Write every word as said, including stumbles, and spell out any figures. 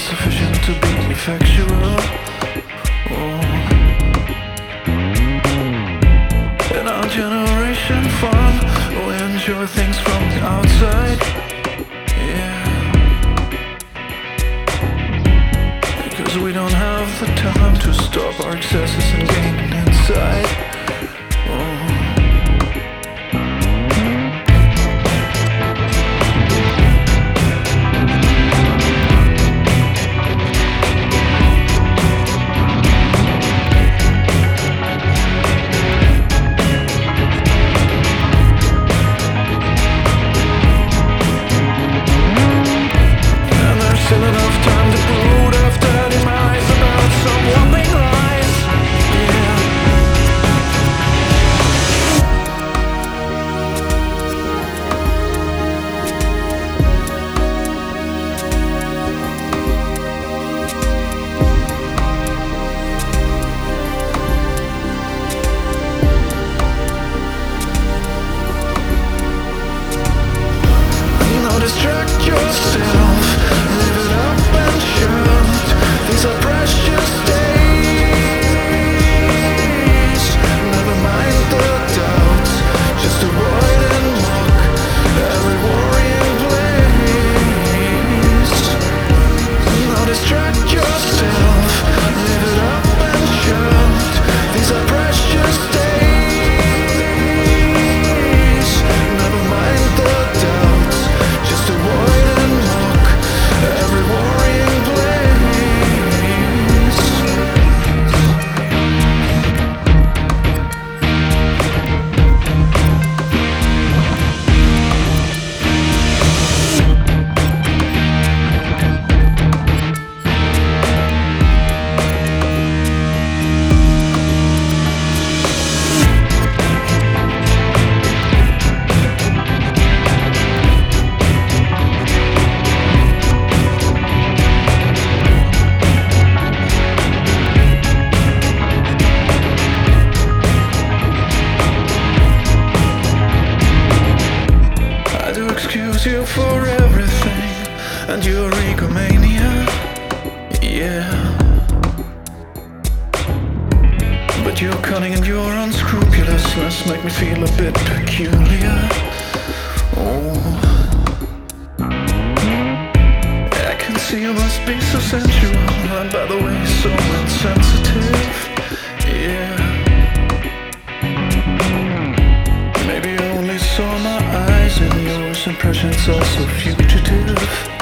sufficient to be effectual. Oh. In our generation fun, we enjoy things from the outside. Yeah. Because we don't have the time to stop our excesses and gain inside. Oh. Still enough time to brood after demise about some whopping lies. Yeah. Now distract yourself. Live it up and shout. These are precious days. Never mind the doubts. Just avoid and mock every worrying place. Now distract yourself. Live it up and shout. These are precious days. Never mind the doubts. Just avoid and mock every worrying place. I do excuse you for everything and your egomania, yeah. But your cunning and your unscrupulousness make me feel a bit peculiar. Oh, I can see you must be so sensual, and by the way, so insensitive, yeah. Maybe you only saw my eyes and yours impressions are so fugitive.